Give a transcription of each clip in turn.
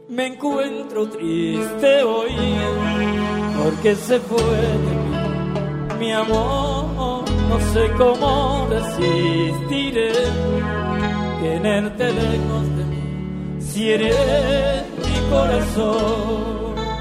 Me encuentro triste hoy porque se fue de mí mi amor. No sé cómo resistiré tenerte lejos de mí si eres mi corazón.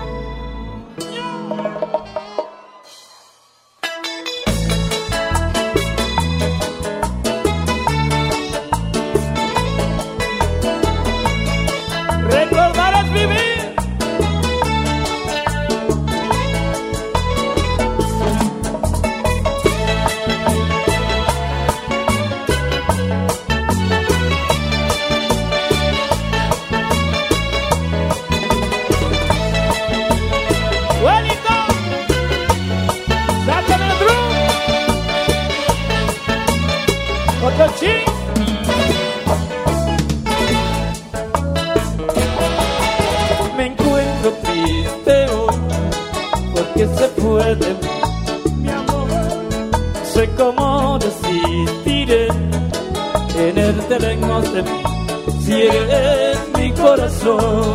Me encuentro triste hoy porque se fue de mí mi amor. No sé cómo resistiré tenerte lejos de mí si eres mi corazón.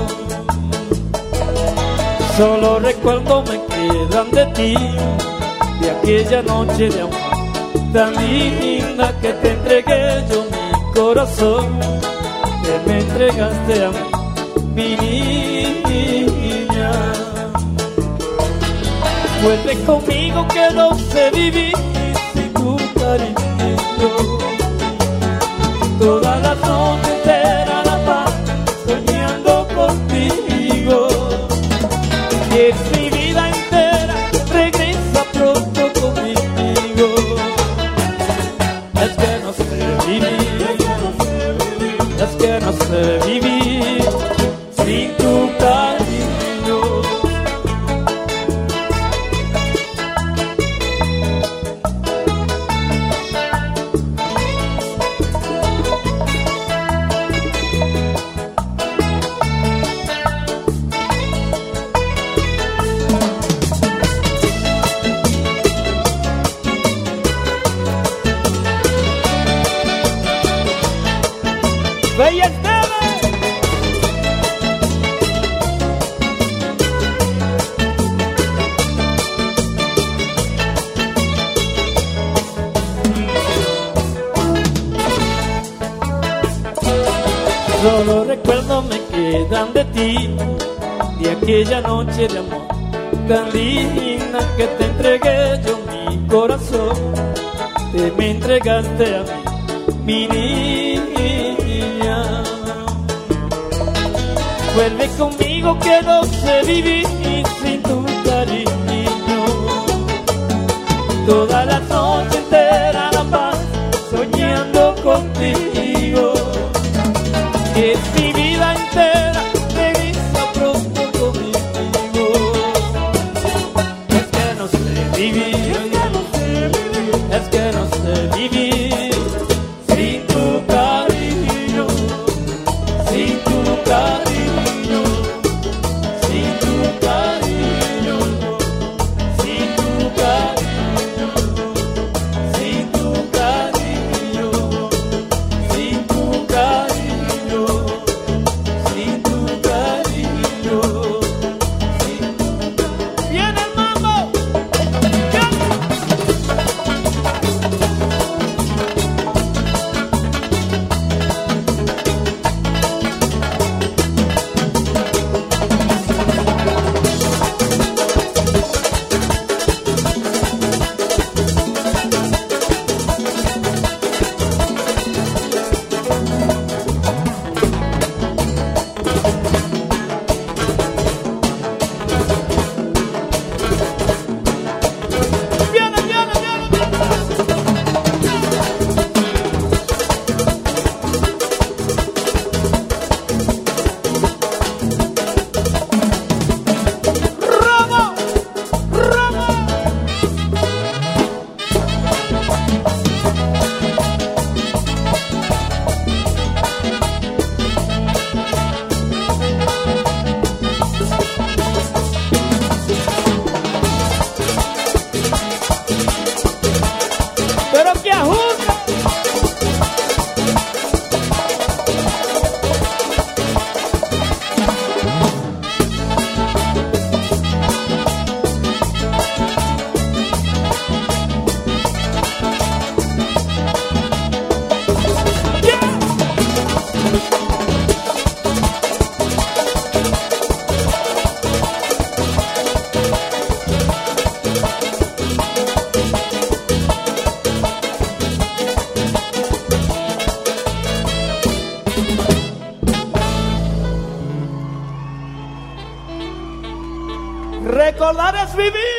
Solo recuerdo me quedan de ti, de aquella noche de amor tan linda que te entregué yo mi corazón, que me entregaste a mí, mi niña. Vuelve conmigo que no sé vivir sin tu cariño. Toda la noche entera la paz soñando contigo. Y es mi vida entera, regresa pronto conmigo. Es que no sé vivir, es que no sé vivir sin tu cariño. Bella Esteban. Solo recuerdos me quedan de ti, de aquella noche de amor tan linda que te entregué yo mi corazón, que me entregaste a mí, mi niña. Vuelve conmigo que no sé vivir sin tu cariño. Toda la noche entera la paz soñando contigo. Que es mi vida entera, regresa pronto conmigo. Es que no sé vivir, es que no sé vivir sin tu cariño, sin tu cariño, sin tu cariño, sin tu cariño, sin Recordar es vivir.